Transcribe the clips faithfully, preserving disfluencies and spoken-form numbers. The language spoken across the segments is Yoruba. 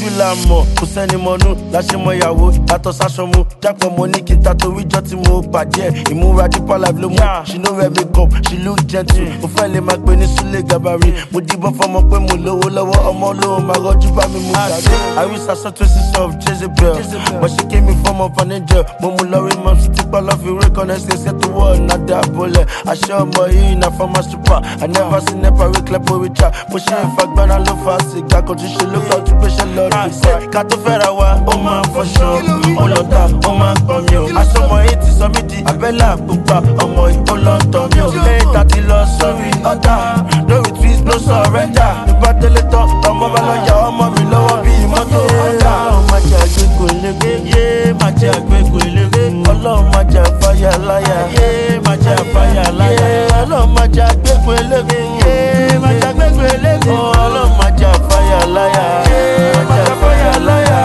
la mọ̀ kò sẹ́ni mọ̀nú láṣẹ mọ ìyàwó yàtọ̀ sáṣọ mu jápọ̀ mo ní kí n ta torí jọ́ tí mo pàdé ẹ̀ ìmúra deeper life ló mú she no wear makeup she look gentle mo fẹ́ lè máa pe ní Sule Gabari mo díbọ́n fọmọ pé mo lówó lọ́wọ́ ọmọ olówó máa rọjú bá mi mú sáré I wish I saw traces of Jezebel but she came in form of an angel mo mú lọ́rí mọ́ sí tipa lọ́ fi rí connect ṣe ṣe tó wọ́ ọ̀nà dábòlẹ̀ aṣọ ọmọ yìí na former super I never seen nepa rí clepo richa bó ṣe ìfagbára ló fa sìgá kan tún ṣe ló gbà tún gbéṣẹ́ lọ́dún ṣe ká tó fẹ́ra wa ó máa ń fọṣọ ó lọ ta ó máa ń pọ̀ mi o aṣọ ọmọ yìí ti sọ mí di abẹ́là pupa ọmọ yìí ó lọ tọ̀ mi o lẹ́yìn tá ti lọ sórí ọ̀tá lórí twist no surrender nígbà tẹ́lẹ̀ tán ọmọ bá lọ yà ọmọ mi lọ́wọ́ bíi mọ́tò ọ̀tá ọlọ́run má jẹ́ àgbégbò eléré yé má jẹ́ àgbégbò eléré ọlọ́run má jẹ́ àfáyà láyà yé má jẹ́ àfáyà láyà ọlọ́run má jẹ́ àgbégbò eléré yé má jẹ́ àgbégbò eléré ọlọ́run má jẹ́ àfáyà láyà yé má jẹ́ àfáyà láyà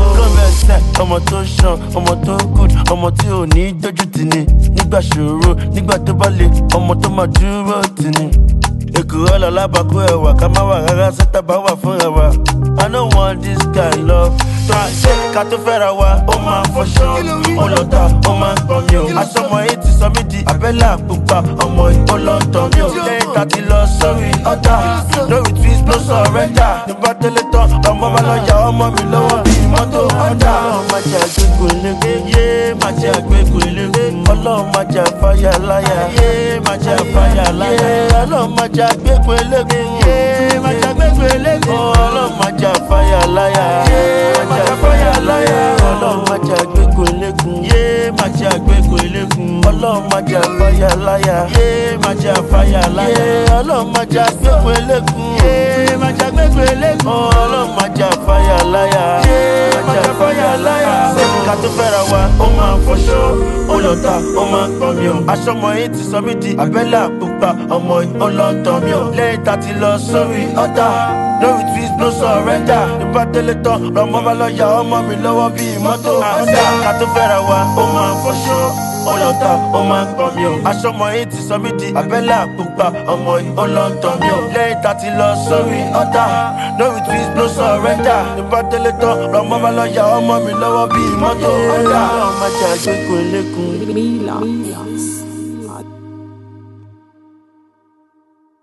ọmọ tó ṣan ọmọ tó good ọmọ tí ò ní dójú tì ní nígbà ṣòro nígbà tó bá le ọmọ tó máa dúró tì ní. èkó ọ̀la lábàkú ẹ̀wà ká má wà rárá sẹ́tà bá wà fún ẹ̀wà I don't want this guy love tó a ṣe ká tó fẹ́ra wa ó máa ń fọṣọ ó lọ ta ó máa ń pọ̀ mi o aṣọ ọmọ yìí ti sọ mí di abẹ́là pupa ọmọ yìí ó lọ tọ̀ mi o lẹ́yìn tá ti lọ sórí ọ̀tá lórí twist no surrender nígbà tẹ́lẹ̀ tán ọmọ bá lọ yà ọmọ mi lọ́wọ́ bíi mọ́tò ọ̀tá ọlọ́run má jẹ́ àgbégbò eléré yé má jẹ́ àgbégbò eléré ọlọ́run má jẹ́ àfáyà láyà yé má jẹ́ àfáyà láyà ọlọ́run má jẹ́ àgbégbò eléré yé má jẹ́ àgbégbò eléré ọlọ́run má jẹ́ àfáyà láyà yé má jẹ́ àfáyà láyà ọlọ́run má jẹ́ àgbégbò elégún yé má jẹ́ àgbégbò elégún ọlọ́run má jẹ́ àfáyà láyà yé má jẹ́ àfáyà láyà ọlọ́run má jẹ́ àgbégbò elégún yé má jẹ́ àgbégbò elégún ọlọ́run má jẹ́ àfáyà láyà yé má jẹ́ àfáyà láyà ká tó fẹ́ra wa ó máa ń fọṣọ ó lọ ta ó máa ń pọ̀ mi o aṣọ ọmọ yìí ti sọ mí di abẹ́là pupa ọmọ yìí ó lọ tọ̀ mi o lẹ́yìn tá ti lọ sórí ọ̀tá lórí twist no surrender nígbà tẹ́lẹ̀ tán ọmọ bá lọ yà ọmọ mi lọ́wọ́ bíi mọ́tò ọ̀tá ká tó fẹ́ra wa ó máa ń fọṣọ ó lọ ta ó máa ń pọ̀ mi o aṣọ ọmọ yìí ti sọ mí di abẹ́là pupa ọmọ yìí ó lọ tọ̀ mi o lẹ́yìn tá ti lọ sórí ọ̀tá lórí twist no surrender nígbà tẹ́lẹ̀ tán ọmọ bá lọ yà ọmọ mi lọ́wọ́ bíi mọ́tò ọ̀tá ọlọ́run má jẹ́ àgbégbò elégún.